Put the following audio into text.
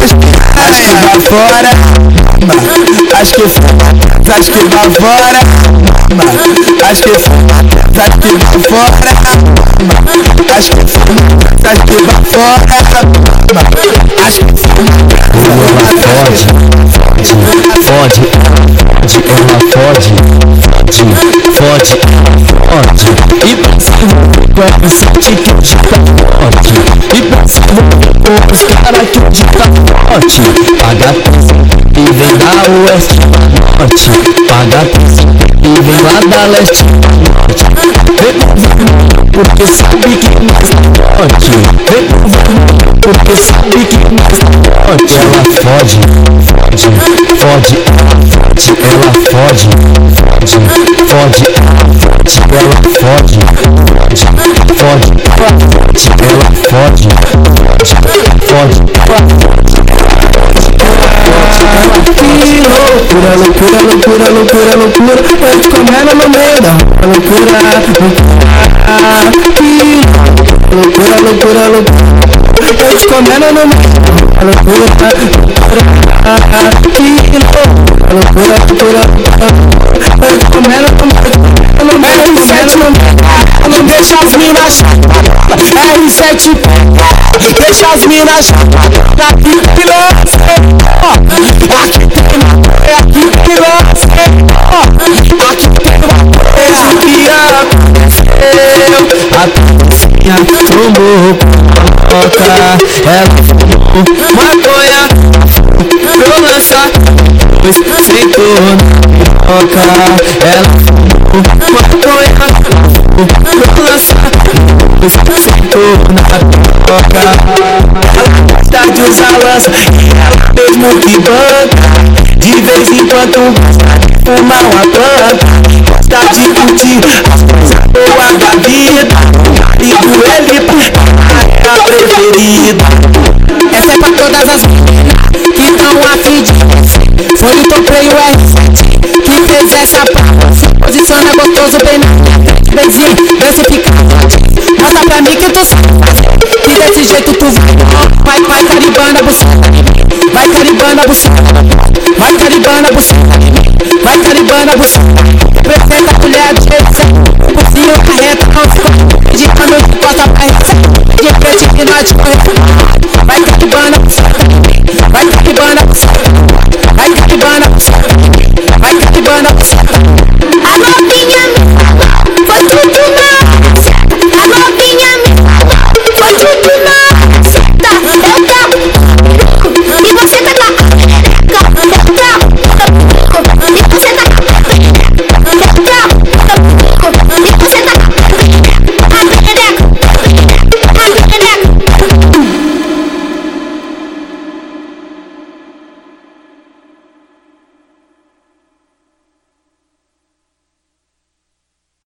vai fora, acho que vai fora, acho que vai fora, acho que vai fora, acho que vai fora, fode, e passivo quando sente que o dia tá forte, e passivo com os caras que o dia tá forte, paga presente e vem da oeste pra norte, paga presente e vem lá da leste pra norte, vem com vermelho porque sabe que nós tá forte, vem com vermelho porque sabe que nós tá forte, ela fode, ela fode, loucura, eu te comendo no meio da loucura, eu te comendo no meio da loucura, eu te comendo no meio do sete, não deixa as minas R7, deixa as minas aqui que lance, aqui tem maconha, aqui que lance, aqui tem maconha que aconteceu. A dancinha tomou coca, ela fumou maconha, eu lançar, depois sentou na piroca, ela fumou maconha, eu lançar, depois sentou na piroca. Ela gosta de usar lança e ela mesmo que banca, de vez em quando gosta de fumar uma planta, gosta de curtir as coisas boas da vida, e do ele é a preferida. Essa é pra todas as meninas que tão afim de você. Foi o Toplay o R7 que fez essa pra você. Posiciona gostoso bem na frente, benzinho, vê se fica forte. Mostra pra mim que tu sabe fazer, que desse jeito tu vai caribando a buceta, vai caribando a buceta, vai caribando a buceta, vai caribando a buceta. Prefeita mulher do jeito certo, cozinho carreta, não ficou de quando de costa pra receita, de frente que nós corremos, vai caribando a buceta.